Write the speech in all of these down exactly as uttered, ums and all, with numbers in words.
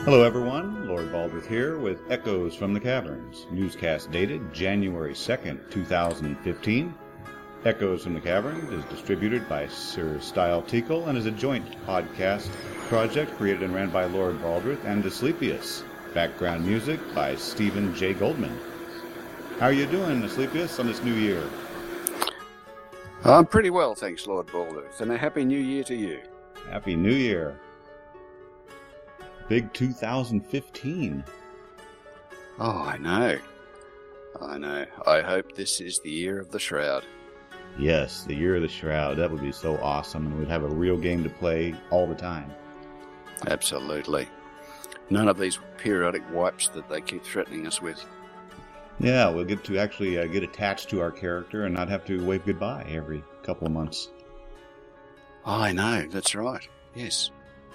Hello everyone, Lord Baldrith here with Echoes from the Caverns, newscast dated January second, two thousand fifteen. Echoes from the Caverns is distributed by Sir Style Teakle and is a joint podcast project created and ran by Lord Baldrith and Asclepius. Background music by Stephen J. Goldman. How are you doing, Asclepius, on this new year? I'm pretty well, thanks, Lord Baldrith, and a happy new year to you. Happy New Year. Big two thousand fifteen. Oh, I know. I know. I hope this is the year of the Shroud. Yes, the year of the Shroud. That would be so awesome, and we'd have a real game to play all the time. Absolutely. None of these periodic wipes that they keep threatening us with. Yeah, we'll get to actually uh, get attached to our character and not have to wave goodbye every couple of months. Oh, I know. That's right. Yes.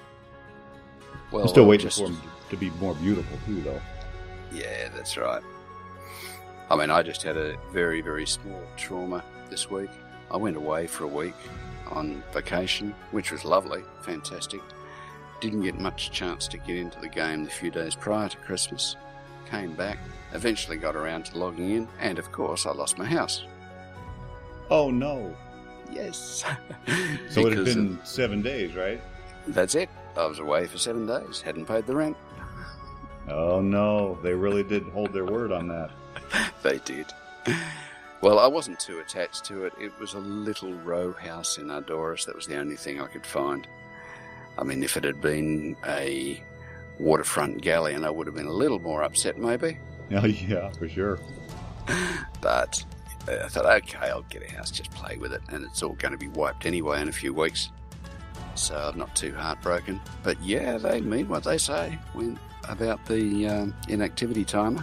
Well, I'm still waiting just... for him to be more beautiful, too, though. Yeah, that's right. I mean, I just had a very, very small trauma this week. I went away for a week on vacation, which was lovely, fantastic. Didn't get much chance to get into the game the few days prior to Christmas. Came back, eventually got around to logging in, and of course I lost my house. Oh, no. Yes. So it had been of... seven days, right? That's it. I was away for seven days, hadn't paid the rent. Oh no, they really did hold their word on that. They did. Well, I wasn't too attached to it. It was a little row house in Ardoris. That was the only thing I could find. I mean, if it had been a waterfront galleon, I would have been a little more upset maybe. Oh yeah, for sure. But I thought, okay, I'll get a house, just play with it, and it's all going to be wiped anyway in a few weeks. So I'm not too heartbroken. But yeah, they mean what they say when, about the um, inactivity timer.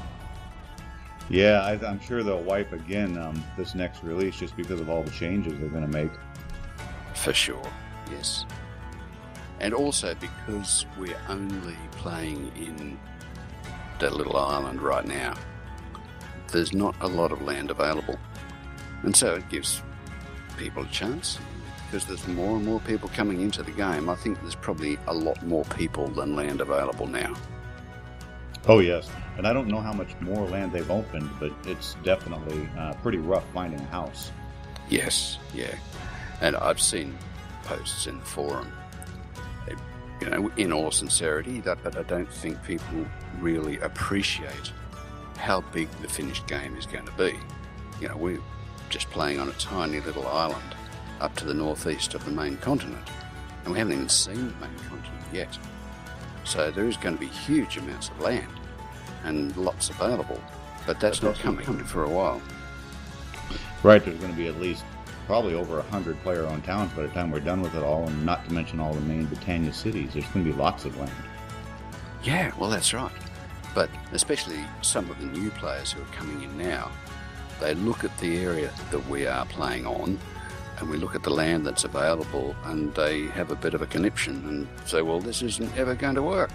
Yeah, I, I'm sure they'll wipe again um, this next release just because of all the changes they're going to make. For sure, yes. And also because we're only playing in that little island right now, there's not a lot of land available. And so it gives people a chance. Because there's more and more people coming into the game. I think there's probably a lot more people than land available now. Oh, yes. And I don't know how much more land they've opened, but it's definitely uh, pretty rough finding a house. Yes, yeah. And I've seen posts in the forum, you know, in all sincerity, that, but I don't think people really appreciate how big the finished game is going to be. You know, we're just playing on a tiny little island up to the northeast of the main continent, and we haven't even seen the main continent yet. So there is going to be huge amounts of land and lots available, but that's but not that's coming, coming for a while. Right, there's going to be at least probably over a hundred player-owned towns by the time we're done with it all, and not to mention all the main Britannia cities. There's going to be lots of land. Yeah, well, that's right. But especially some of the new players who are coming in now, they look at the area that we are playing on, and we look at the land that's available, and they have a bit of a conniption and say, well, this isn't ever going to work.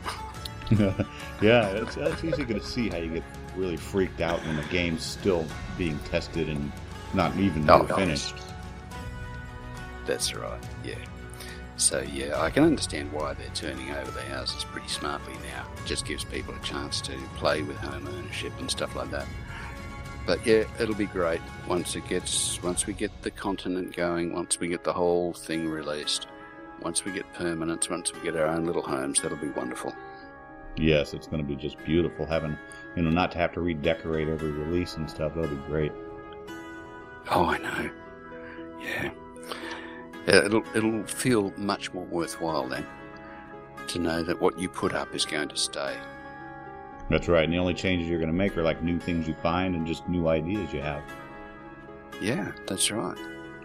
Yeah, it's, it's easy to see how you get really freaked out when the game's still being tested and not even oh, finished. That's right, yeah. So, yeah, I can understand why they're turning over the houses pretty smartly now. It just gives people a chance to play with home ownership and stuff like that. But yeah, it'll be great once it gets, once we get the continent going, once we get the whole thing released, once we get permanence, once we get our own little homes, that'll be wonderful. Yes, it's going to be just beautiful having, you know, not to have to redecorate every release and stuff. That'll be great. Oh, I know. Yeah. It'll, it'll feel much more worthwhile then to know that what you put up is going to stay. That's right, and the only changes you're going to make are like new things you find and just new ideas you have. Yeah, that's right.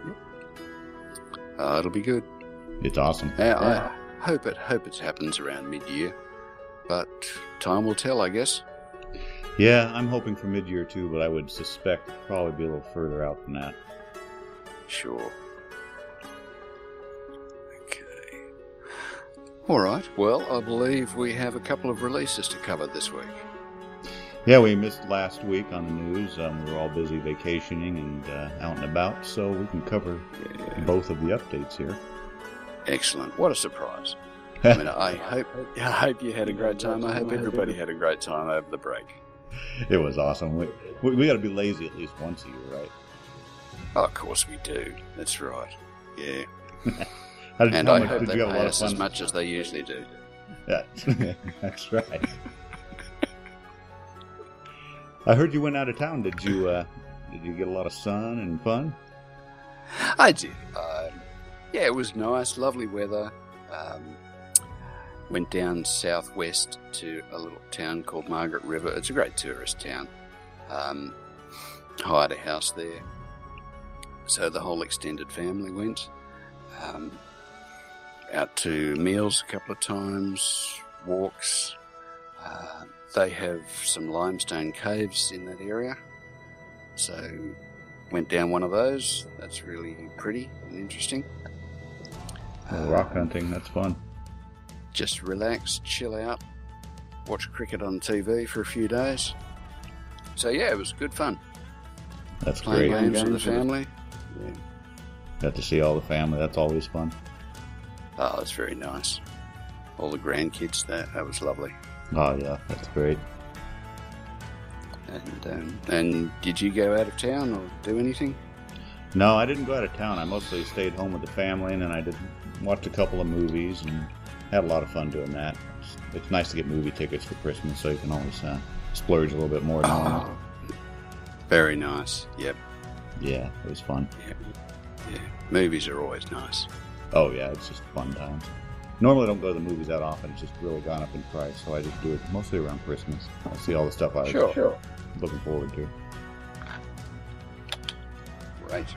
Uh, it'll be good. It's awesome. Yeah, yeah. I hope it hope it happens around mid-year, but time will tell, I guess. Yeah, I'm hoping for mid-year too, but I would suspect probably be a little further out than that. Sure. Okay. All right. Well, I believe we have a couple of releases to cover this week. Yeah, we missed last week on the news. Um, we were all busy vacationing and uh, out and about, so we can cover yeah. both of the updates here. Excellent. What a surprise. I mean, I hope I hope you had a great time. I hope everybody had a great time over the break. It was awesome. We we, we got to be lazy at least once a year, right? Oh, of course we do. That's right. Yeah. How did, and how I much, hope did they you have a pay lot us of fun? as much as they usually do. Yeah, that's right. I heard you went out of town. Did you? Uh, did you get a lot of sun and fun? I did. Uh, yeah, it was nice, lovely weather. Um, went down southwest to a little town called Margaret River. It's a great tourist town. Um, hired a house there. So the whole extended family went. Um, out to meals a couple of times, walks. Uh, they have some limestone caves in that area. So went down one of those. That's really pretty and interesting. Oh, rock hunting, that's fun. Just relax, chill out, watch cricket on T V for a few days. So yeah, it was good fun. That's Playing great. games with the family. Yeah. Got to see all the family. That's always fun. Oh, it's very nice. All the grandkids, that that was lovely. Oh yeah, that's great. And um, and did you go out of town or do anything? No, I didn't go out of town. I mostly stayed home with the family, and then I did watch a couple of movies and had a lot of fun doing that. It's, it's nice to get movie tickets for Christmas, so you can always uh, splurge a little bit more. Than Oh, very nice. Yep. Yeah, it was fun. Yep. Yeah. Movies are always nice. Oh yeah, it's just fun times. Normally I don't go to the movies that often. It's just really gone up in price, so I just do it mostly around Christmas. I see all the stuff I was Sure. Sure. looking forward to. Right.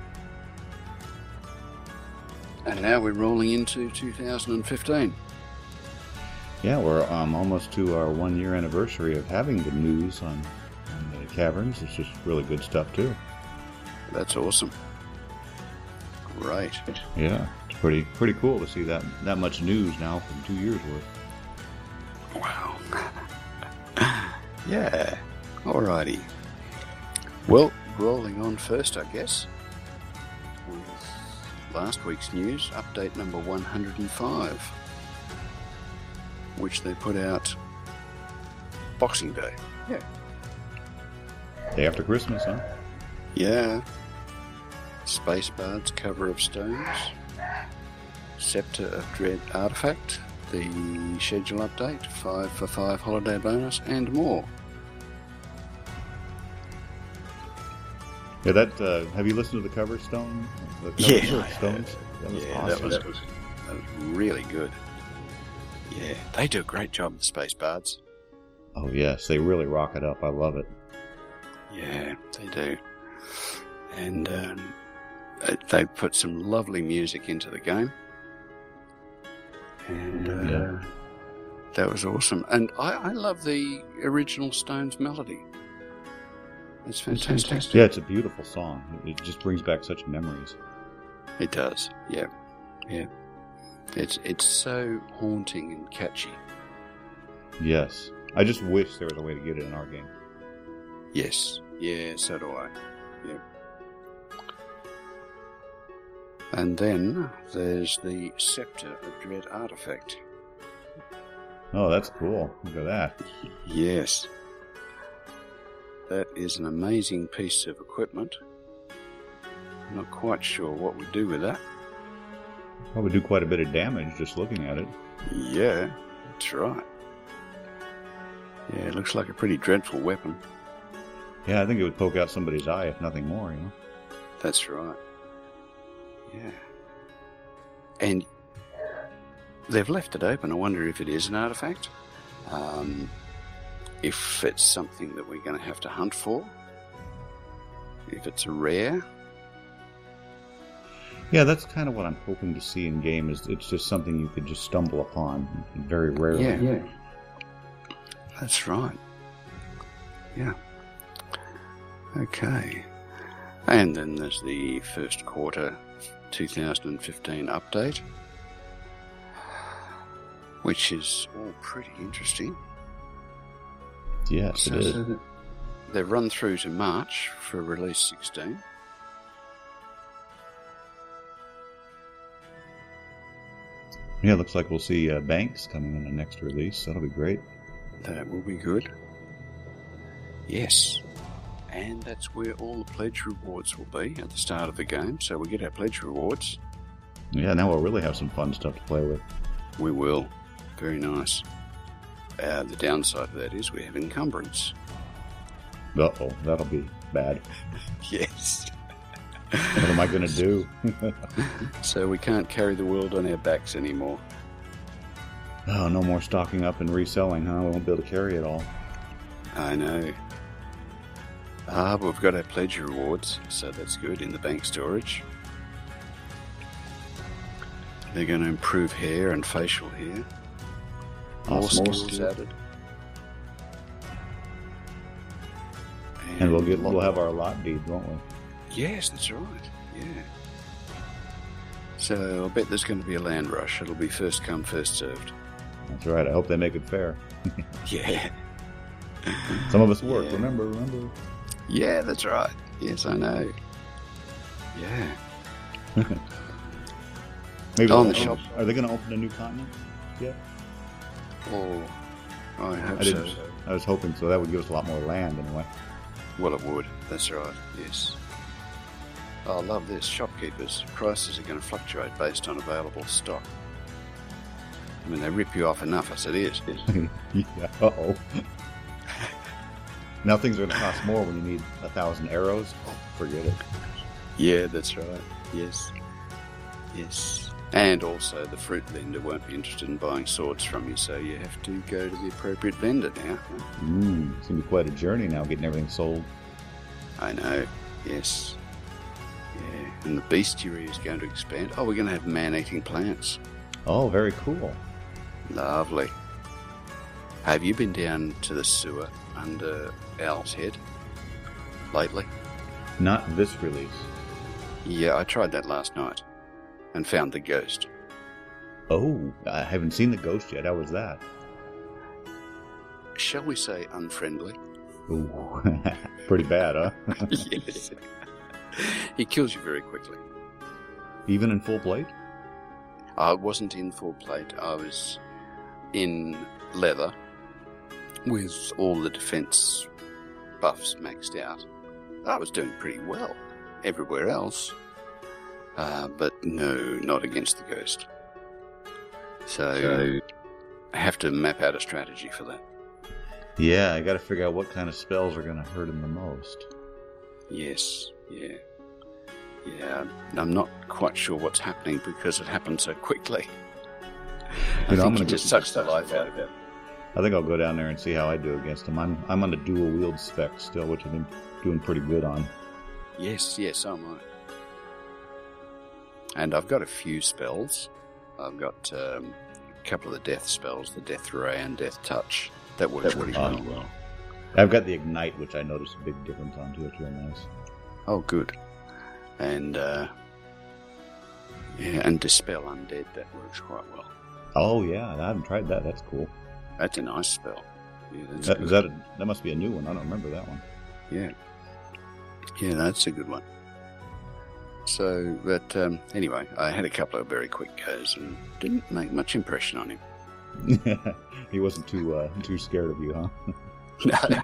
And now we're rolling into two thousand fifteen. Yeah, we're um, almost to our one-year anniversary of having the news on, on the caverns. It's just really good stuff too. That's awesome. Right. Yeah, it's pretty pretty cool to see that that much news now from two years worth. Wow. Yeah. Alrighty. Well, rolling on first, I guess, with last week's news, update number one hundred five, which they put out Boxing Day. Yeah. Day after Christmas, huh? Yeah. Spacebards cover of stones, Scepter of Dread artifact, the schedule update, five for five holiday bonus, and more. Yeah, that. Uh, have you listened to the cover stone? The cover Yeah, stones. That was yeah, awesome. that was, that was that was really good. Yeah, they do a great job, the Spacebards. Oh yes, they really rock it up. I love it. Yeah, they do. And um, they put some lovely music into the game. And uh, Yeah. that was awesome. And I, I love the original Stones melody. It's fantastic. Yeah, it's a beautiful song. It just brings back such memories. It does. Yeah, yeah. It's it's so haunting and catchy. Yes, I just wish there was a way to get it in our game. Yes. Yeah. So do I. Yeah. And then there's the Scepter of Dread artifact. Oh, that's cool. Look at that. Yes. That is an amazing piece of equipment. I'm not quite sure what we do with that. Probably do quite a bit of damage just looking at it. Yeah, that's right. Yeah, it looks like a pretty dreadful weapon. Yeah, I think it would poke out somebody's eye if nothing more, you know? That's right. Yeah. And they've left it open. I wonder if it is an artifact. Um, if it's something that we're going to have to hunt for. If it's a rare. Yeah, that's kind of what I'm hoping to see in game. Is it's just something you could just stumble upon very rarely. Yeah, yeah. That's right. Yeah. Okay. And then there's the first quarter two thousand fifteen update, which is all pretty interesting. Yes, So it is. they've run through to March for release sixteen. Yeah, it looks like we'll see uh, Banks coming in the next release. That'll be great. That will be good. Yes. And that's where all the pledge rewards will be at the start of the game. So we get our pledge rewards. Yeah, now we'll really have some fun stuff to play with. We will. Very nice. Uh, the downside of that is we have encumbrance. Uh-oh, that'll be bad. Yes. What am I going to do? So we can't carry the world on our backs anymore. Oh, no more stocking up and reselling, huh? We won't be able to carry it all. I know. Ah, but we've got our pledge rewards, so that's good in the bank storage. They're going to improve hair and facial hair. More Awesome. skills added. And we'll get we'll have our lot deeds, won't we? Yes, that's right. Yeah. So I bet there's going to be a land rush. It'll be first come, first served. That's right. I hope they make it fair. Yeah. Some of us work. Yeah. Remember, remember. Yeah, that's right. Yes, I know. Yeah. Maybe On they'll- the shop. Are they going to open a new continent? Yeah. Oh, I hope I so. didn't. I was hoping so. That would give us a lot more land anyway. Well, it would. That's right. Yes. Oh, I love this. Shopkeepers. Prices are going to fluctuate based on available stock. I mean, they rip you off enough as it is. Yeah. Uh-oh. Now things are going to cost more when you need a thousand arrows. Oh, forget it. Yeah, that's right. Yes. Yes. And also, the fruit vendor won't be interested in buying swords from you, so you have to go to the appropriate vendor now. Mm, it's going to be quite a journey now getting everything sold. I know. Yes. Yeah. And the bestiary is going to expand. Oh, we're going to have man-eating plants. Oh, very cool. Lovely. Have you been down to the sewer under Owl's Head lately? Not this release. Yeah, I tried that last night and found the ghost. Oh, I haven't seen the ghost yet. How was that? Shall we say unfriendly? Ooh, pretty bad, huh? Yes. He kills you very quickly. Even in full plate? I wasn't in full plate. I was in leather with all the defense buffs maxed out. I was doing pretty well everywhere else. Uh, but no, not against the ghost. So, so I have to map out a strategy for that. Yeah, I got to figure out what kind of spells are going to hurt him the most. Yes, yeah. Yeah, I'm not quite sure what's happening because it happened so quickly. I You know, think I'm it gonna just go- sucks the life out of it. I think I'll go down there and see how I do against him. I'm I'm on the dual wield spec still, which I've been doing pretty good on. Yes, yes, so am I. And I've got a few spells. I've got um, a couple of the death spells, the Death Ray and Death Touch. That works That pretty works well. well. I've got the Ignite, which I noticed a big difference on too. It's real nice. Oh, good. And, uh, yeah, and Dispel Undead, that works quite well. Oh yeah, I haven't tried that. That's cool. That's a nice spell. Yeah, that's That, good. is that a, that must be a new one. I don't remember that one. Yeah. Yeah, that's a good one. So, but um, anyway, I had a couple of very quick goes and didn't make much impression on him. He wasn't too uh, too scared of you, huh? No.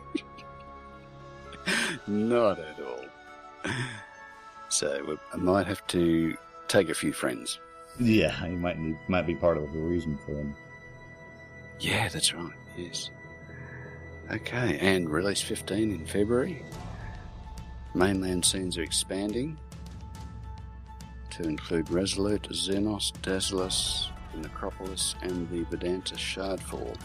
Not at all. So, I might have to take a few friends. Yeah, he might need, might be part of the reason for him. Yeah, that's right, yes. Okay, and release fifteen in February. Mainland scenes are expanding to include Resolute, Xenos, Dazzlus, the Necropolis, and the Vedanta Shardfall.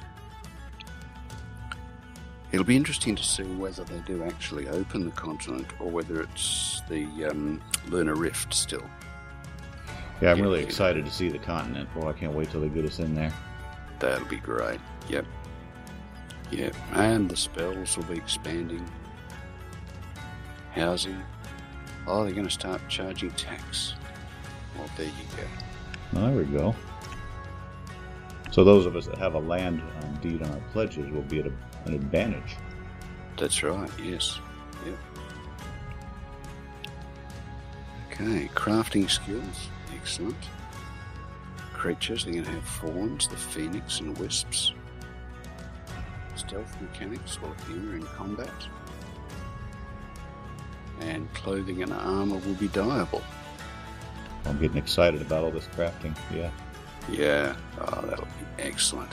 It'll be interesting to see whether they do actually open the continent or whether it's the um, Lunar Rift still. Yeah, I'm Yeah, really yeah. excited to see the continent. Boy, I can't wait till they get us in there. That'll be great. Yep. Yep. And the spells will be expanding. Housing. Oh, they're going to start charging tax. Well, there you go. There we go. So those of us that have a land um, deed on our pledges will be at a, an advantage. That's right, yes. Yep. Okay, crafting skills. Excellent. creatures. They're going to have fawns, the phoenix and wisps. Stealth mechanics will appear in combat. And clothing and armor will be dyeable. I'm getting excited about all this crafting, yeah. Yeah, oh, that'll be excellent.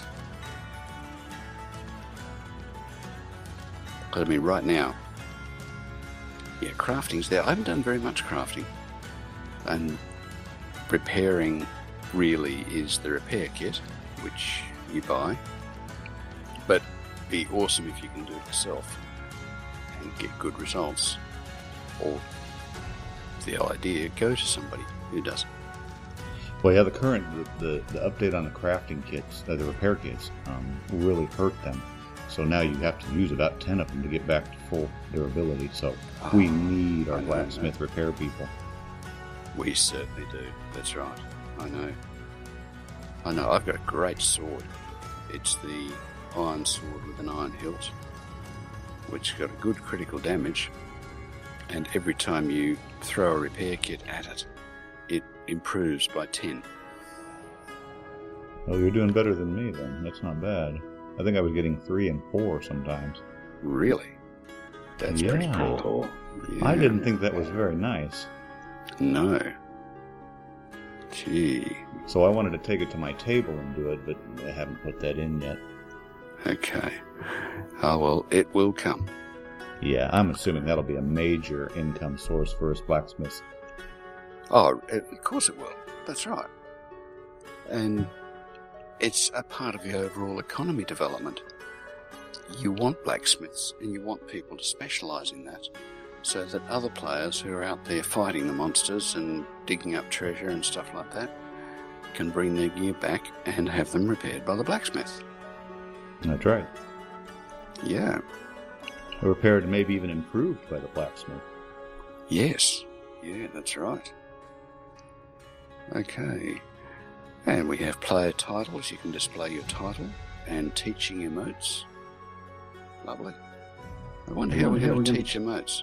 I mean, right now, yeah, crafting's there. I haven't done very much crafting. And repairing really is the repair kit, which you buy. But it'd be awesome if you can do it yourself and get good results. Or the idea, go to somebody who does it. Well, yeah, the current, the, the, the update on the crafting kits, uh, the repair kits, um, really hurt them. So now you have to use about ten of them to get back to full durability. So oh, we need our blacksmith repair people. We certainly do. That's right. I know. I know. I've got a great sword. It's the iron sword with an iron hilt, which got a good critical damage. And every time you throw a repair kit at it, it improves by ten. Oh, you're doing better than me then. That's not bad. I think I was getting three and four sometimes. Really? That's yeah. pretty cool. Yeah. I didn't think that was very nice. No. Gee. So I wanted to take it to my table and do it, but I haven't put that in yet. Okay. Oh, well, it will come. Yeah, I'm assuming that'll be a major income source for us blacksmiths. Oh, of course it will. That's right. And it's a part of the overall economy development. You want blacksmiths and you want people to specialise in that so that other players who are out there fighting the monsters and digging up treasure and stuff like that can bring their gear back and have them repaired by the blacksmith. That's right. Yeah. Repaired and maybe even improved by the blacksmith. Yes. Yeah, that's right. Okay. And we have player titles. You can display your title and teaching emotes. Lovely. I wonder how we're going to teach emotes.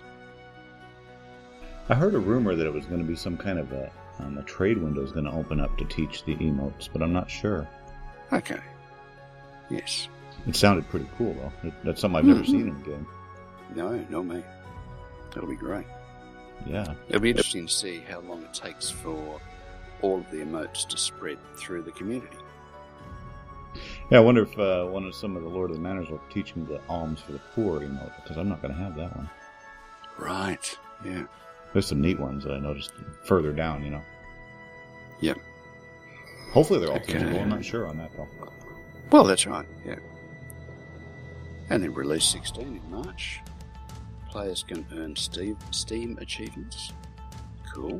I heard a rumor that it was going to be some kind of a, um, a trade window is going to open up to teach the emotes, but I'm not sure. Okay. Yes. It sounded pretty cool, though. It, that's something I've never mm-hmm. seen in the game. No, no, me. That'll be great. Yeah. It'll be interesting to see how long it takes for all of the emotes to spread through the community. Yeah, I wonder if uh, one of some of the Lord of the Manors will teach me the alms for the poor emote, because I'm not going to have that one. Right, yeah. There's some neat ones that I noticed further down, you know. Yep. Hopefully they're all okay. teachable. I'm not sure on that, though. Well, that's right, yeah. And then release sixteen in March. Players can earn Steam, Steam achievements. Cool.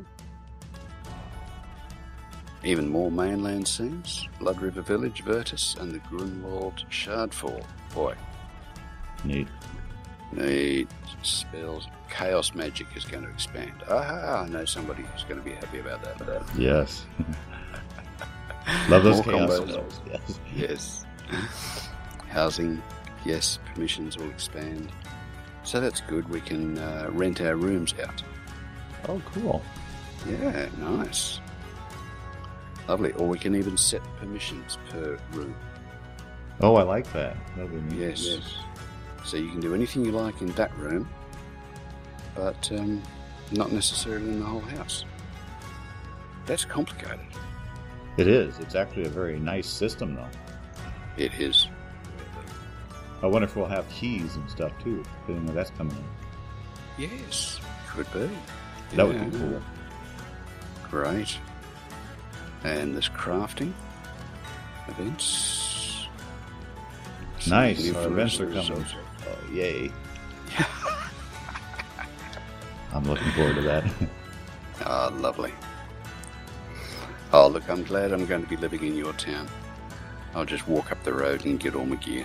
Even more mainland scenes. Blood River Village, Virtus, and the Grunwald Shardfall. Boy. Neat. Neat. Spells. Chaos magic is going to expand. Ah, I know somebody who's going to be happy about that. Yes. Love those more chaos combos. spells. Yes. Yes. Housing. Yes, permissions will expand. So that's good. We can uh, rent our rooms out. Oh, cool. Yeah, nice. Lovely. Or we can even set permissions per room. Oh, I like that. That'll be neat. Yes. yes. So you can do anything you like in that room, but um, not necessarily in the whole house. That's complicated. It is. It's actually a very nice system, though. It is. I wonder if we'll have keys and stuff, too, depending where that's coming in. Yes, could be. That yeah. would be cool. Great. And there's crafting events. Nice. Our events are coming. Oh, yay. I'm looking forward to that. Ah, oh, lovely. Oh, look, I'm glad I'm going to be living in your town. I'll just walk up the road and get all my gear.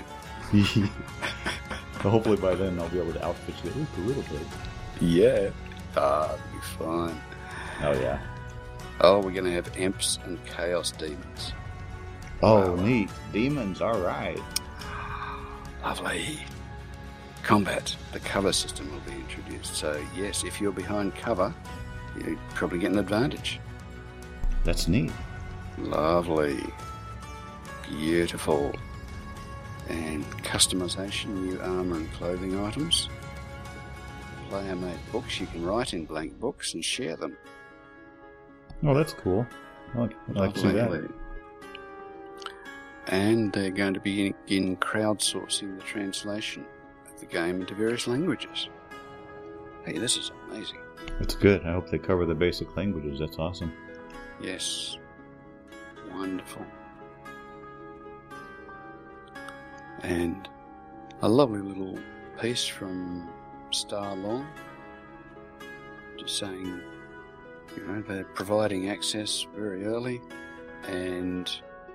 So hopefully by then I'll be able to outfit you at least a little bit. Yeah. Ah, it'll be fine. Oh, yeah. Oh, we're going to have imps and chaos demons. Oh, wow. Neat. Demons, all right. Lovely. Combat. The cover system will be introduced. So, yes, if you're behind cover, you probably get an advantage. That's neat. Lovely. Beautiful. And customization, new armour and clothing items. Player-made books. You can write in blank books and share them. Oh, that's cool. I like, I like to see that. And they're going to be in, in crowdsourcing the translation of the game into various languages. Hey, this is amazing. That's good. I hope they cover the basic languages. That's awesome. Yes. Wonderful. And a lovely little piece from Star Long, just saying, you know, they're providing access very early, and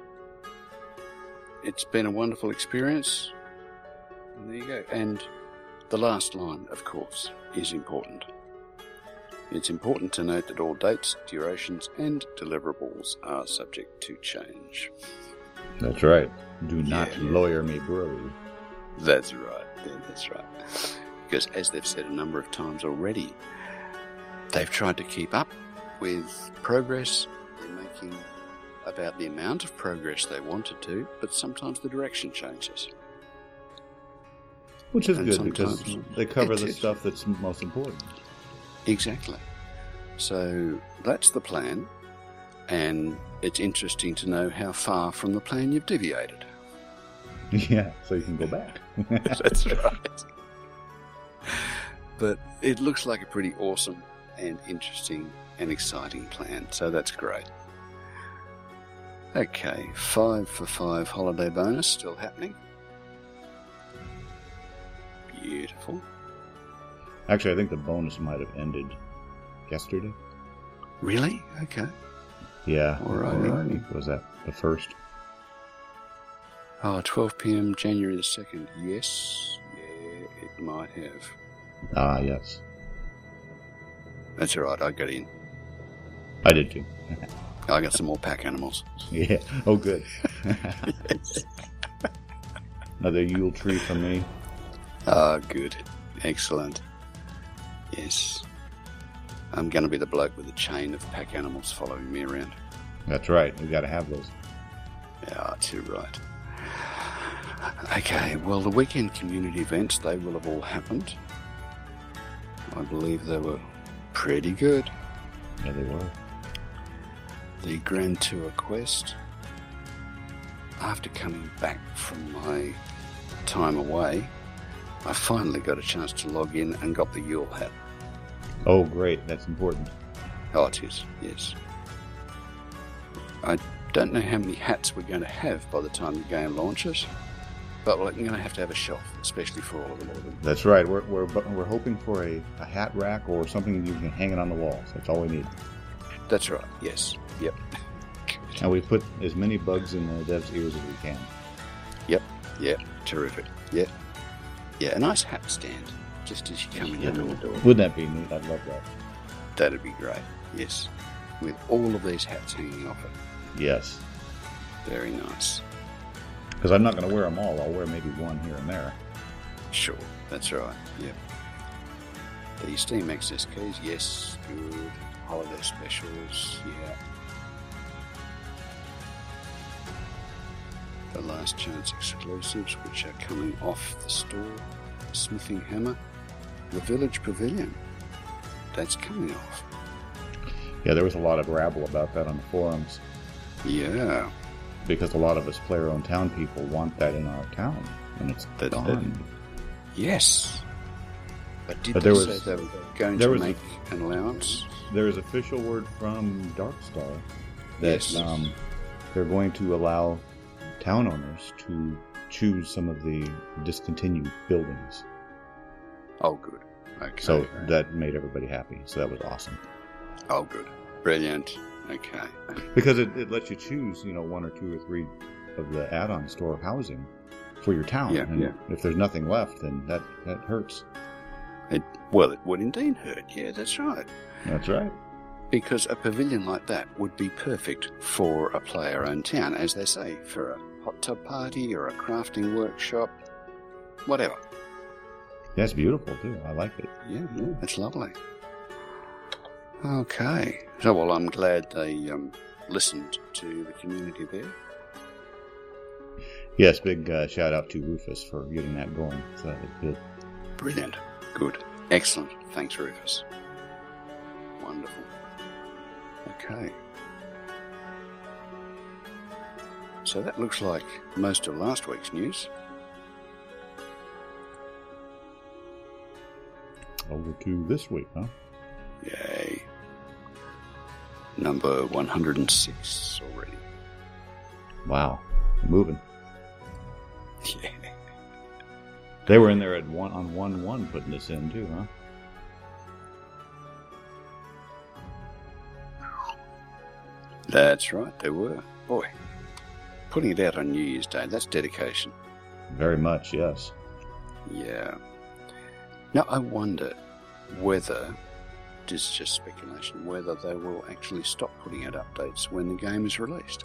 it's been a wonderful experience. And there you go. And the last line, of course, is important. It's important to note that all dates, durations, and deliverables are subject to change. That's right. Do not Yeah, yeah. lawyer me, bro. That's right. Yeah, that's right. Because as they've said a number of times already, they've tried to keep up with progress. They're making about the amount of progress they wanted to, but sometimes the direction changes. Which is And good because sometimes they cover it the is. stuff that's most important. Exactly. So that's the plan, and it's interesting to know how far from the plan you've deviated. Yeah, so you can go back. That's right. But it looks like a pretty awesome and interesting and exciting plan, so that's great. Okay, five for five holiday bonus still happening. Beautiful. Actually, I think the bonus might have ended yesterday. Really? Okay. Yeah. Alrighty. Was that the first? Oh, twelve p.m. January the second. Yes. Yeah, it might have. Ah, yes. That's all right. I got in. I did too. I got some more pack animals. Yeah. Oh, good. Yes. Another Yule tree for me. Ah, good. Excellent. Yes. I'm going to be the bloke with a chain of pack animals following me around. That's right. We got to have those. Yeah, too right. Okay, well, the weekend community events, they will have all happened. I believe they were pretty good. Yeah, they were. The Grand Tour Quest, after coming back from my time away, I finally got a chance to log in and got the Yule hat. Oh, great. That's important. Oh, it is, yes. I don't know how many hats we're going to have by the time the game launches, but we're going to have to have a shelf, especially for all of them. That's right. We're we're we're hoping for a, a hat rack or something you can hang it on the walls. That's all we need. That's right, yes. Yep. And we put as many bugs in the devs' ears as we can. Yep, yep, terrific. Yep. Yeah, a nice hat stand, just as you come in the door. Wouldn't that be neat? I'd love that. That'd be great, yes. With all of these hats hanging off it. Yes. Very nice. Because I'm not going to wear them all. I'll wear maybe one here and there. Sure, that's right, yep. The Steam Access keys, yes, good. Holiday specials, yeah. The Last Chance exclusives, which are coming off the store. Smithing Hammer. The Village Pavilion. That's coming off. Yeah, there was a lot of rabble about that on the forums. Yeah. Because a lot of us player-owned town people want that in our town. And it's That's gone. Yes. But did But they there say was- they were going there to was a- make an allowance? There is official word from Darkstar that Yes. um, they're going to allow town owners to choose some of the discontinued buildings. Oh, good. Okay. So that made everybody happy. So that was awesome. Oh, good. Brilliant. Okay. Because it, it lets you choose, you know, one or two or three of the add-on store housing for your town. Yeah, and yeah. if there's nothing left, then that, that hurts. It, well, it would indeed hurt. Yeah, that's right. That's right. Because a pavilion like that would be perfect for a player-owned town, as they say, for a hot tub party or a crafting workshop, whatever. That's beautiful, too. I like it. Yeah, yeah, it's lovely. Okay. So, well, I'm glad they um, listened to the community there. Yes, big uh, shout out to Rufus for getting that going. So that was good. Brilliant. Good. Excellent. Thanks, Rufus. Wonderful. Okay. So that looks like most of last week's news. Over to this week, huh? Yay. Number one hundred six already. Wow. Moving. Yeah. They were in there at one on one one putting this in too, huh? That's right, they were. Boy, putting it out on New Year's Day, that's dedication. Very much, yes. Yeah. Now, I wonder whether, this is just speculation, whether they will actually stop putting out updates when the game is released.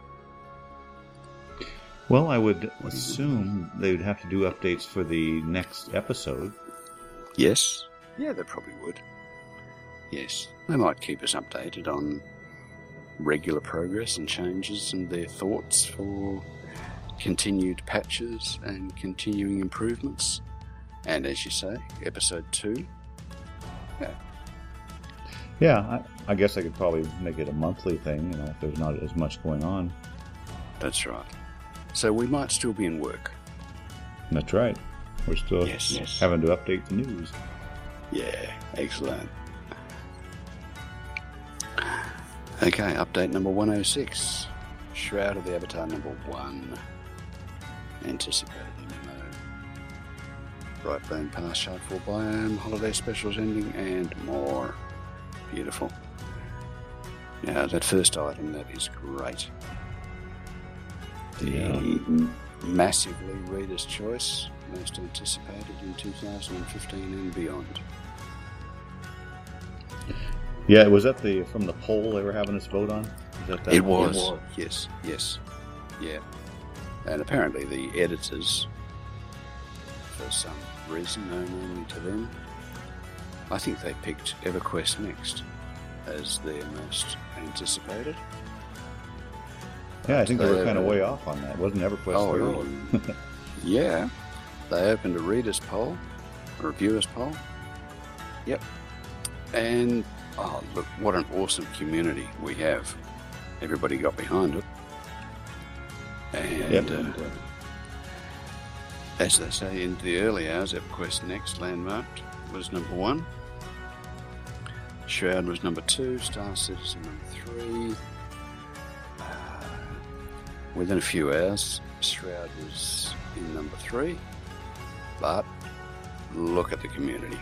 Well, I would assume they would have to do updates for the next episode. Yes. Yeah, they probably would. Yes. They might keep us updated on regular progress and changes and their thoughts for continued patches and continuing improvements. And as you say, episode two. Yeah. Yeah, I, I guess I could probably make it a monthly thing, you know, if there's not as much going on. That's right. So we might still be in work. That's right. We're still yes, yes. having to update the news. Yeah, excellent. Okay, update number one oh six. Shroud of the Avatar number one. Anticipated M M O. Brightbone Pass, Shardfall Biome, Holiday Specials ending, and more. Beautiful. Now, that first item, that is great. The Yeah. massively Reader's Choice, most anticipated in two thousand fifteen and beyond. Yeah, was that the from the poll they were having us vote on? Is that that It was. It was. Yes, yes. Yeah. And apparently the editors, for some reason known only to them, I think they picked EverQuest Next as their most anticipated. Yeah, I think they, They were kind of opened- way off on that. Wasn't EverQuest Oh, third? really? Yeah. They opened a reader's poll, a reviewer's poll. Yep. And, oh, look, what an awesome community we have. Everybody got behind it. And, Yep. uh, as they say in the early hours, EverQuest Next Landmarked was number one. Shroud was number two. Star Citizen number three. Uh, within a few hours, Shroud was in number three. But look at the community.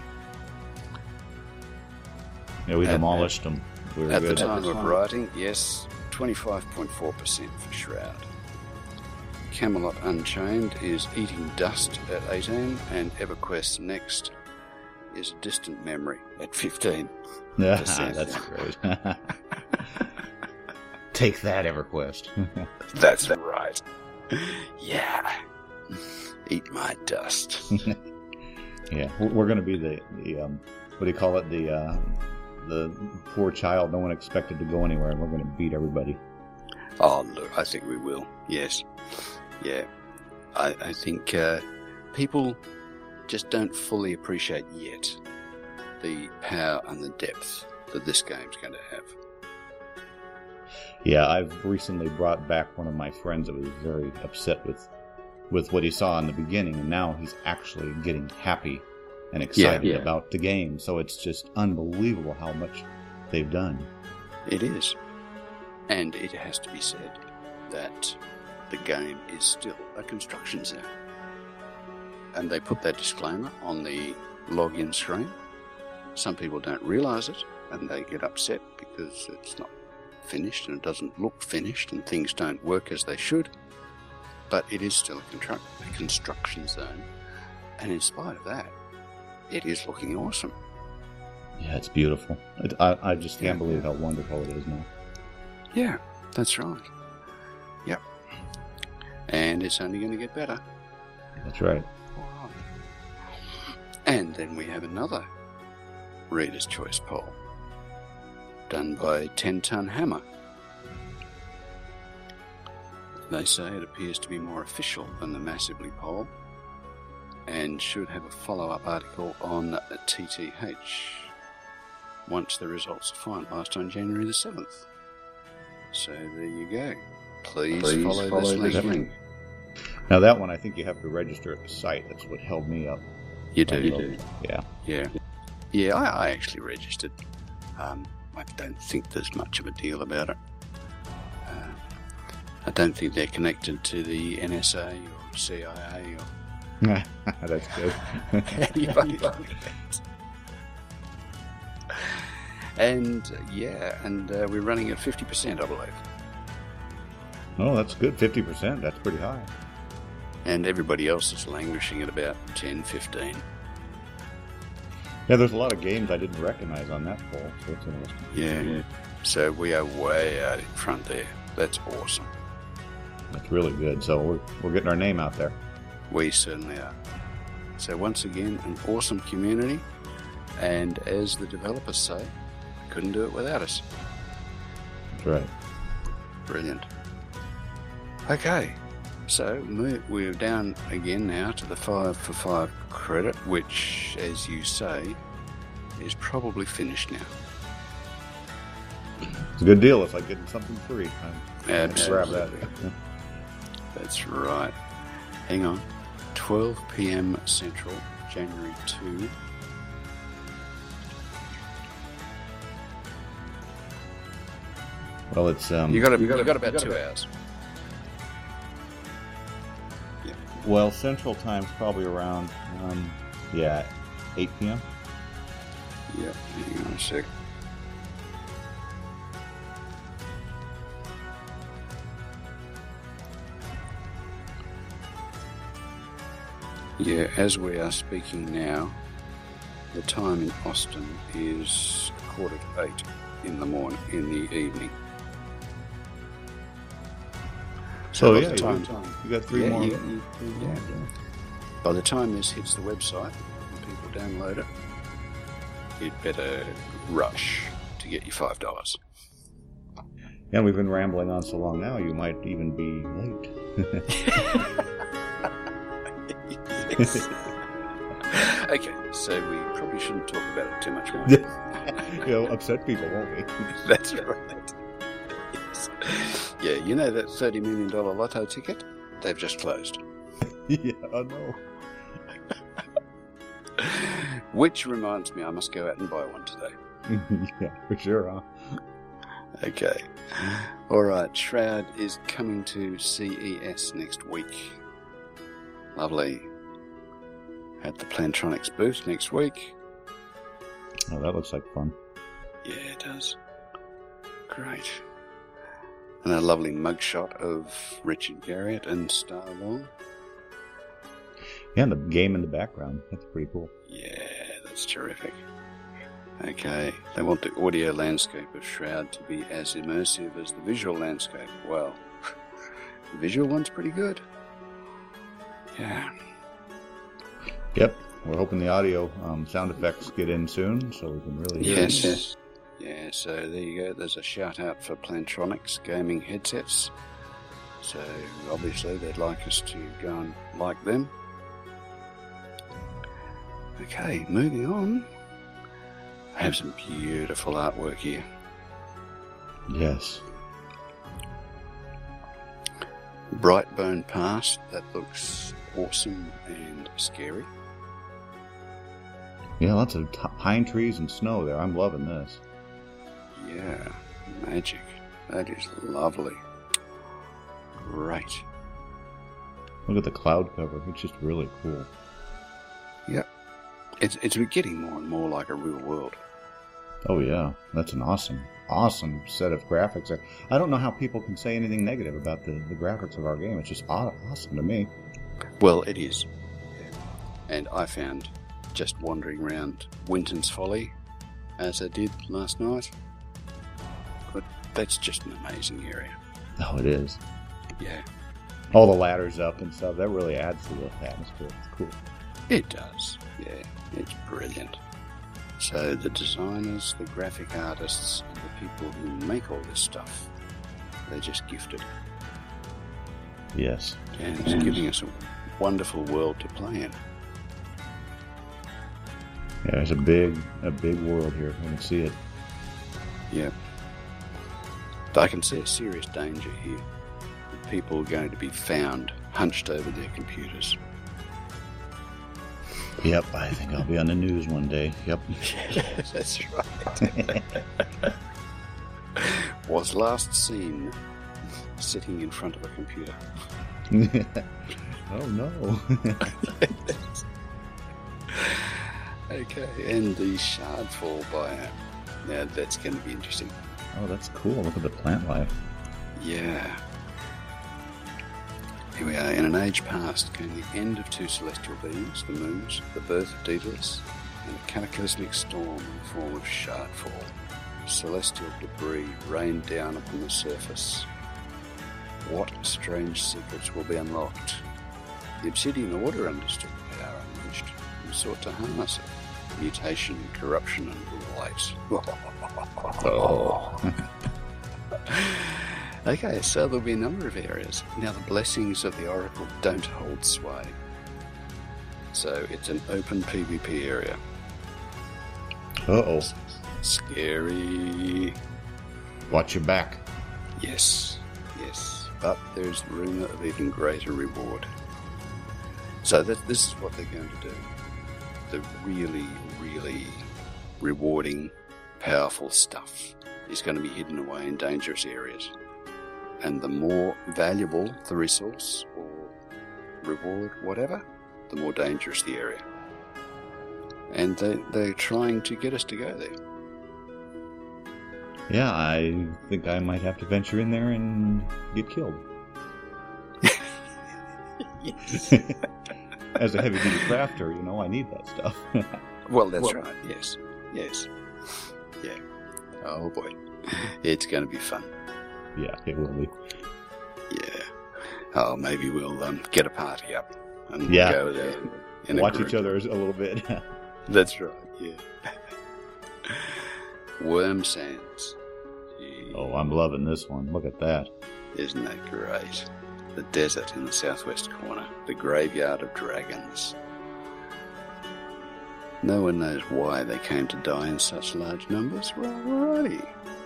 Yeah, we At- demolished them. We were At the good. time of writing, yes, twenty-five point four percent for Shroud. Camelot Unchained is eating dust at eighteen, and EverQuest Next is a distant memory at fifteen. Yeah, percent. that's great. Take that, EverQuest. That's right. Yeah. Eat my dust. Yeah, we're- we're going to be the, the um, what do you call it? The uh, the poor child no one expected to go anywhere, and we're going to beat everybody. Oh, look, I think we will. Yes. Yeah. I, I think uh, people just don't fully appreciate yet the power and the depth that this game's going to have. Yeah, I've recently brought back one of my friends that was very upset with with what he saw in the beginning, and now he's actually getting happy and excited Yeah, yeah. about the game. So it's just unbelievable how much they've done. It is. And it has to be said that the game is still a construction zone. And they put that disclaimer on the login screen. Some people don't realise it, and they get upset because it's not finished and it doesn't look finished and things don't work as they should. But it is still a, constru- a construction zone. And in spite of that, it is looking awesome. Yeah, it's beautiful. It, I, I just can't Yeah. believe how wonderful it is now. Yeah, that's right. Yep. And it's only going to get better. That's right. Wow. And then we have another Reader's Choice poll done by ten Ton Hammer. They say it appears to be more official than the Massively poll, and should have a follow-up article on T T H once the results are finalised on January the seventh. So there you go. Please, Please follow, follow this link. link. Now that one, I think you have to register at the site. That's what held me up. You do? You do. Yeah. Yeah. Yeah, I, I actually registered. Um, I don't think there's much of a deal about it. Uh, I don't think they're connected to the N S A or C I A or... That's good. Anybody like that. And, uh, yeah, and uh, we're running at fifty percent, I believe. Oh, that's good. fifty percent. That's pretty high. And everybody else is languishing at about ten, fifteen. Yeah, there's a lot of games I didn't recognize on that poll, so it's interesting. Yeah. yeah. So we are way out in front there. That's awesome. That's really good. So we're, we're getting our name out there. We certainly are. So once again, an awesome community. And as the developers say, couldn't do it without us. That's right. Brilliant. Okay. So we're down again now to the five for five credit, which, as you say, is probably finished now. It's a good deal. It's like getting something free. I, Absolutely. I grab that. That's right. Hang on. twelve p.m. Central, January second. Well, it's um. You got a, you got, you got about you got two about. hours. Yeah. Well, Central Time's probably around um, yeah, eight p.m. Yeah. Hang on a sec. Yeah, as we are speaking now, the time in Austin is quarter to eight in the morning, in the evening. So, by yeah, the time, you got three yeah, more. You, you, you, yeah. By the time this hits the website and people download it, you'd better rush to get your five dollars. Yeah, we've been rambling on so long now, you might even be late. Yes. Okay, so we probably shouldn't talk about it too much more. You'll upset people, won't we? That's right. Yes. Yeah, you know that thirty million dollars lotto ticket? They've just closed. Yeah, I know. Which reminds me, I must go out and buy one today. Yeah, for sure, huh? Okay. All right, Shroud is coming to C E S next week. Lovely. At the Plantronics booth next week. Oh, that looks like fun. Yeah, it does. Great. And a lovely mugshot of Richard Garriott and Star Wong. Yeah, and the game in the background. That's pretty cool. Yeah, that's terrific. Okay, they want the audio landscape of Shroud to be as immersive as the visual landscape. Well, the visual one's pretty good. Yeah. Yep, we're hoping the audio um, sound effects get in soon so we can really hear yes. it. Yes. Yeah, so there you go. There's a shout out for Plantronics gaming headsets. So obviously they'd like us to go and like them. Okay, moving on. I have some beautiful artwork here. Yes. Brightbone Pass, that looks awesome and scary. Yeah, lots of t- pine trees and snow there. I'm loving this. Yeah, magic. That is lovely. Great. Look at the cloud cover. It's just really cool. Yep. It's it's getting more and more like a real world. Oh, yeah. That's an awesome, awesome set of graphics. I, I don't know how people can say anything negative about the, the graphics of our game. It's just awesome to me. Well, it is. And I found, just wandering around Winton's Folly, as I did last night, but that's just an amazing area. Oh, it is. Yeah. All the ladders up and stuff, that really adds to the atmosphere. It's cool. It does. Yeah, it's brilliant. So the designers, the graphic artists, and the people who make all this stuff, they're just gifted. Yes. And it's giving us a wonderful world to play in. Yeah, there's a big, a big world here. I can see it. Yeah. But I can see a serious danger here. People are going to be found hunched over their computers. Yep, I think I'll be on the news one day. Yep. That's right. Was last seen sitting in front of a computer. Oh no. Okay, and the Shardfall biome. Now that's going to be interesting. Oh, that's cool. Look at the plant life. Yeah. Here we are. In an age past came the end of two celestial beings, the moons, the birth of Daedalus, and a cataclysmic storm in the form of Shardfall. Celestial debris rained down upon the surface. What strange secrets will be unlocked? The Obsidian Order understood the power unleashed and sought to harness it. Mutation, corruption, and light. Oh. Okay, so there'll be a number of areas. Now, the blessings of the Oracle don't hold sway. So it's an open PvP area. Uh-oh. Scary. Watch your back. Yes, yes. But there's rumour of even greater reward. So that this is what they're going to do. The really, really rewarding, powerful stuff is going to be hidden away in dangerous areas. And the more valuable the resource or reward, whatever, the more dangerous the area. And they, they're trying to get us to go there. Yeah, I think I might have to venture in there and get killed. Yes. As a heavy-duty crafter, you know, I need that stuff. Well, that's Well- right. Yes. Yes. Yeah. Oh, boy. It's going to be fun. Yeah, it will be. Yeah. Oh, maybe we'll um, get a party up and Yeah. go there. In a Watch group. each other a little bit. That's right. Yeah. Worm Sands. Gee, Oh, I'm loving this one. Look at that. isn't that great? The desert in the southwest corner. The graveyard of dragons. No one knows why they came to die in such large numbers. Well, alrighty.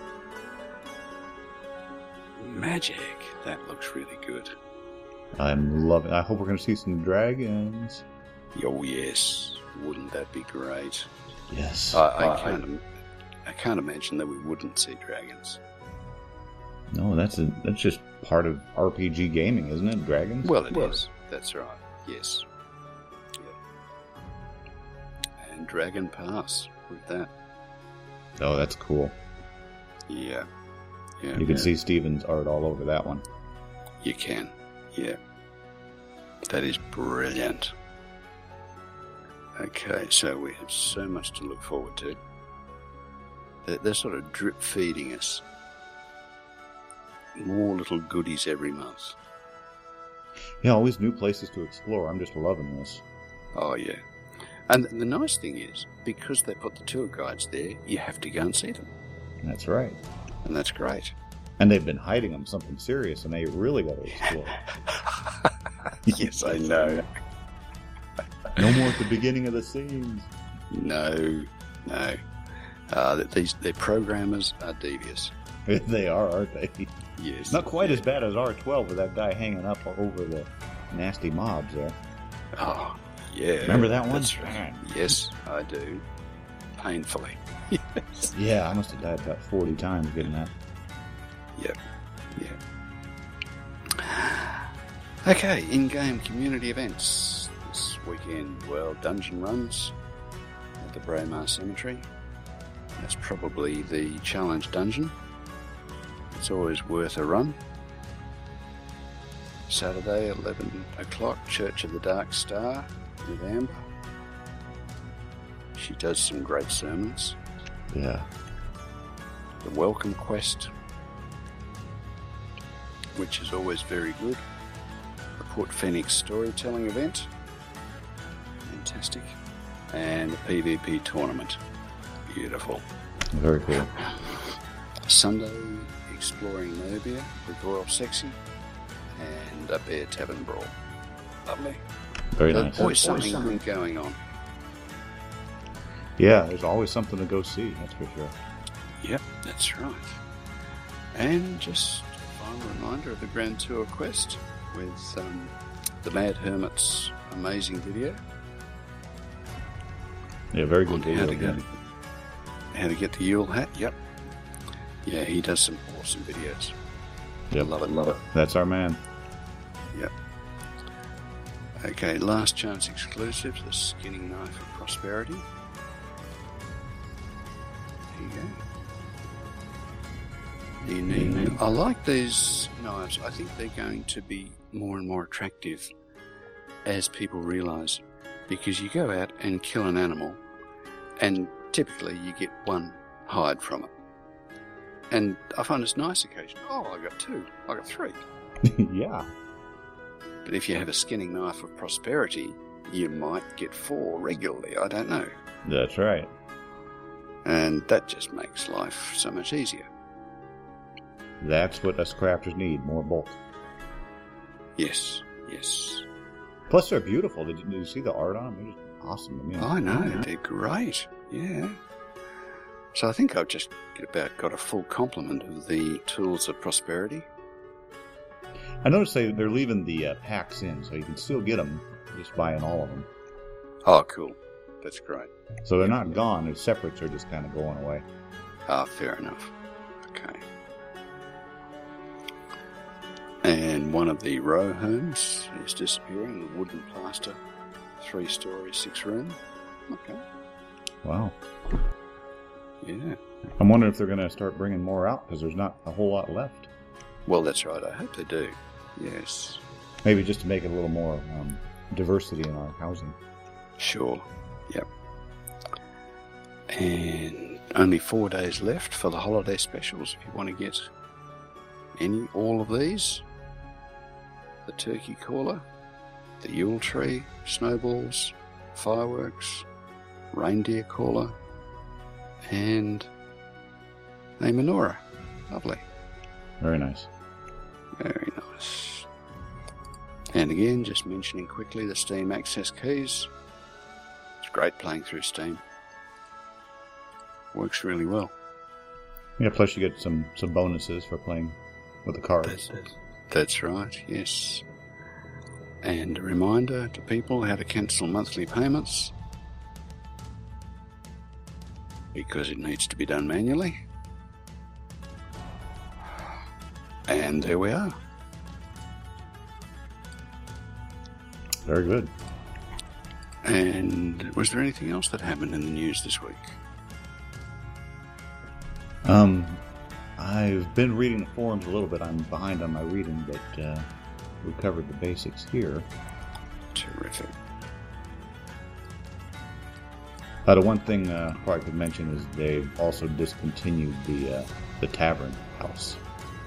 Magic. That looks really good. I'm loving I hope we're going to see some dragons. Oh, yes. Wouldn't that be great? Yes. I, I, Uh, can't, im- I can't imagine that we wouldn't see dragons. No, that's a, that's just part of R P G gaming, isn't it? Dragons? Well, it is. That's right. Yes. Yeah. And Dragon Pass with that. Oh, that's cool. Yeah. Yeah. You can yeah. see Steven's art all over that one. You can. Yeah. That is brilliant. Okay, so we have so much to look forward to. They're, they're sort of drip feeding us more little goodies every month. Yeah, always new places to explore. I'm just loving this. Oh, yeah. And the nice thing is, because they put the tour guides there, you have to go and see them. That's right. And that's great. And they've been hiding them something serious, and they really got to explore. Yes, I know. No more at the beginning of the scenes. No, no. Uh, th- these their programmers are devious. They are, aren't they? Yes. Not quite as bad as R twelve with that guy hanging up over the nasty mobs there. Oh, yeah. Remember that one? That's right. Yes, I do. Painfully. Yes. Yeah, I must have died about forty times getting that. Yep. Yeah. Okay, in-game community events this weekend. Well, dungeon runs at the Braemar Cemetery. That's probably the challenge dungeon. It's always worth a run. Saturday, eleven o'clock, Church of the Dark Star with Amber. She does some great sermons. Yeah. The Welcome Quest, which is always very good. The Port Phoenix storytelling event, fantastic. And the PvP tournament, beautiful. Very cool. Sunday, exploring Nobia with Royal Sexy, and a bear tavern brawl. Lovely. Very There's nice. always something good going on. Yeah, there's always something to go see, that's for sure. Yep, that's right. And just a final reminder of the Grand Tour Quest with um, the Mad Hermit's amazing video. Yeah, very good On video. how to again. get how to get the Yule hat. Yep. Yeah, he does some awesome videos. Yep. Love it, love it. That's our man. Yep. Okay, last chance exclusive, the Skinning Knife of Prosperity. There you go. You need, I like these knives. I think they're going to be more and more attractive as people realise, because you go out and kill an animal and typically you get one hide from it. And I find it's nice occasionally. Oh, I got two. I got three. Yeah. But if you have a skinning knife of prosperity, you might get four regularly. I don't know. That's right. And that just makes life so much easier. That's what us crafters need, more bolts. Yes, yes. Plus, they're beautiful. Did you, did you see the art on them? They're just awesome to me. I know, they're great. Yeah. So I think I've just about got a full complement of the tools of prosperity. I noticed they, they're leaving the uh, packs in, so you can still get them just buying all of them. Oh, cool. That's great. So they're not gone. The separates are just kind of going away. Ah, fair enough. Okay. And one of the row homes is disappearing, the wooden plaster, three story, six room. Okay. Wow. Yeah. I'm wondering if they're going to start bringing more out, because there's not a whole lot left. Well, that's right. I hope they do. Yes. Maybe just to make it a little more um, diversity in our housing. Sure. Yep. And only four days left for the holiday specials if you want to get any, all of these. The turkey caller, the Yule tree, snowballs, fireworks, reindeer caller, and a menorah. Lovely. Very nice. Very nice. And again, just mentioning quickly the Steam access keys. It's great playing through Steam. Works really well. Yeah, plus you get some, some bonuses for playing with the cards. That's, that's right, yes. And a reminder to people how to cancel monthly payments, because it needs to be done manually. And there we are. Very good. And was there anything else that happened in the news this week? Um, I've been reading the forums a little bit. I'm behind on my reading, but uh, we covered the basics here. Terrific. Uh, the one thing uh, probably could mention is they've also discontinued the uh, the tavern house.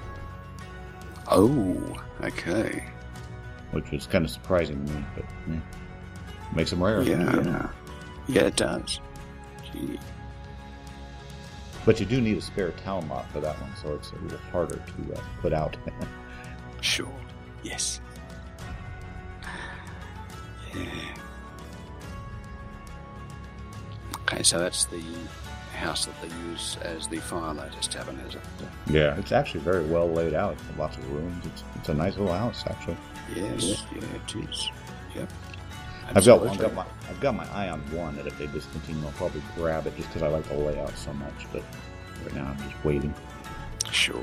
Oh, okay. Which was kind of surprising to me, but eh, makes them rare. Yeah, yeah, yeah, it does. Gee. But you do need a spare town lot for that one, so it's a little harder to uh, put out. Sure. Yes. Yeah. Okay, so that's the house that they use as the Firelighters Tavern, is it? Yeah, it's actually very well laid out. Lots of rooms. It's it's a nice little house, actually. Yes, yeah, it is. Yep. I've got, I've got my I've got my eye on one that if they discontinue, I'll probably grab it just because I like the layout so much. But right now, I'm just waiting. Sure.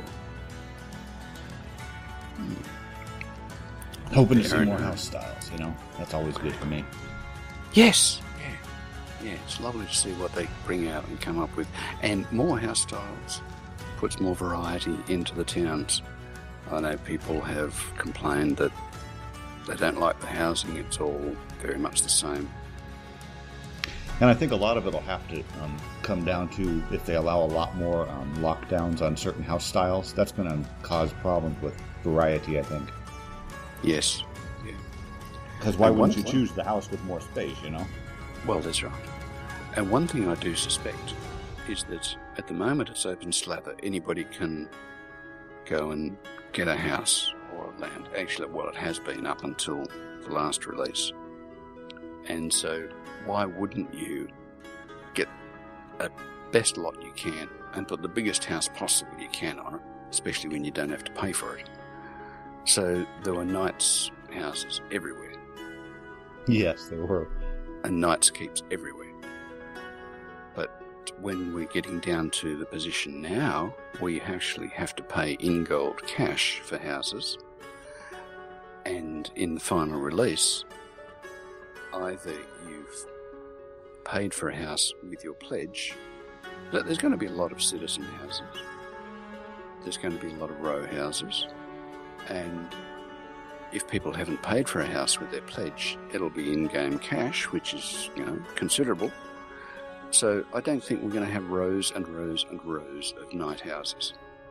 Hoping to Fair see more enough. house styles. You know, that's always good for me. Yes. Yeah. Yeah, it's lovely to see what they bring out and come up with. And more house styles puts more variety into the towns. I know people have complained that they don't like the housing. It's all very much the same. And I think a lot of it will have to um, come down to if they allow a lot more um, lockdowns on certain house styles. That's going to cause problems with variety, I think. Yes. Yeah. Because why And wouldn't one- you choose the house with more space, you know? Well, that's right. And one thing I do suspect is that at the moment it's open slather. Anybody can go and get a house or land actually, well, it has been up until the last release. And so why wouldn't you get a best lot you can and put the biggest house possible you can on it, especially when you don't have to pay for it? So there were Knights houses everywhere. Yes, there were. And Knights keeps everywhere. But when we're getting down to the position now, where you actually have to pay in gold cash for houses, and in the final release, either you've paid for a house with your pledge, but there's going to be a lot of citizen houses, there's going to be a lot of row houses, and if people haven't paid for a house with their pledge, it'll be in-game cash, which is, you know, considerable. So I don't think we're going to have rows and rows and rows of Knight houses.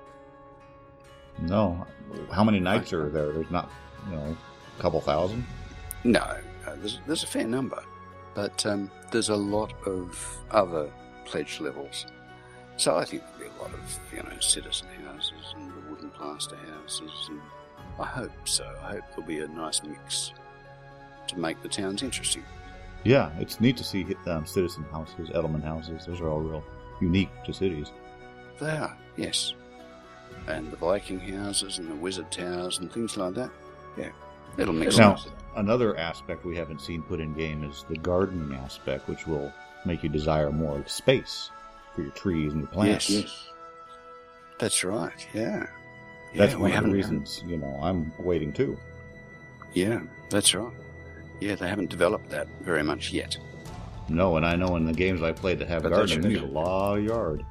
No. How many Knights are there? There's not, you know, a couple thousand? No, uh, there's, there's a fair number. But um, there's a lot of other pledge levels. So I think there'll be a lot of, you know, citizen houses and the wooden plaster houses. And I hope so. I hope there'll be a nice mix to make the towns interesting. Yeah, it's neat to see um, citizen houses, element houses. Those are all real unique to cities. They are, yes. And the Viking houses and the wizard towers and things like that. Yeah, it'll mix now, up. Another aspect we haven't seen put in game is the gardening aspect, which will make you desire more space for your trees and your plants. Yes, yes. That's right, yeah. That's yeah, one of the reasons, you know, I'm waiting too. Yeah, that's right. Yeah, they haven't developed that very much yet. No, and I know in the games I played that have But gardening, you should. need a lot of yard.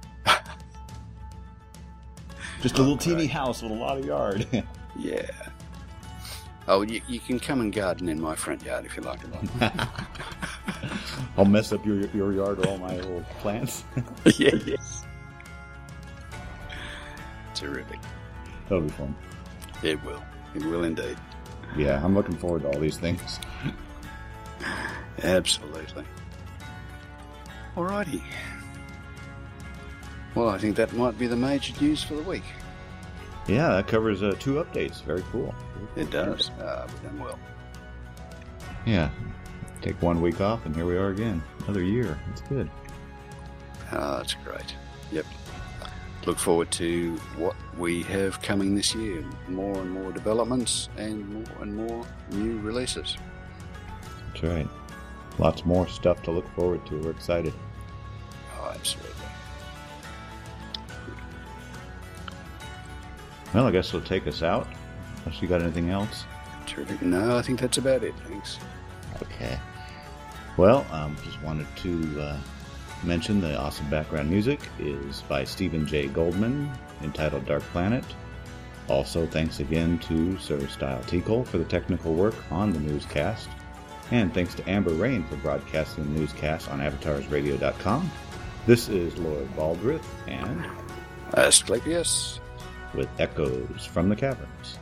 Just a little teeny house with a lot of yard. Yeah. Oh, you, you can come and garden in my front yard if you like. I'll mess up your your yard with all my little plants. Yeah, yes. Terrific. That'll be fun. It will. It will indeed. Yeah, I'm looking forward to all these things. Absolutely. Alrighty. Well, I think that might be the major news for the week. Yeah, that covers uh, two updates. Very cool. It does. Uh, we've done well. Yeah. Take one week off, and here we are again. Another year. That's good. Ah, that's great. Yep. Look forward to what we have coming this year. More and more developments and more and more new releases. That's right. Lots more stuff to look forward to. We're excited. Oh, absolutely. Well, I guess it'll take us out. Unless you got anything else? Terrific. No, I think that's about it. Thanks. Okay. Well, um, just wanted to uh, mention the awesome background music is by Stephen J. Goldman, entitled Dark Planet. Also, thanks again to Sir Style Teakle for the technical work on the newscast. And thanks to Amber Rain for broadcasting the newscast on avatars radio dot com. This is Lord Baldrith and Asclepius. with Echoes from the Caverns.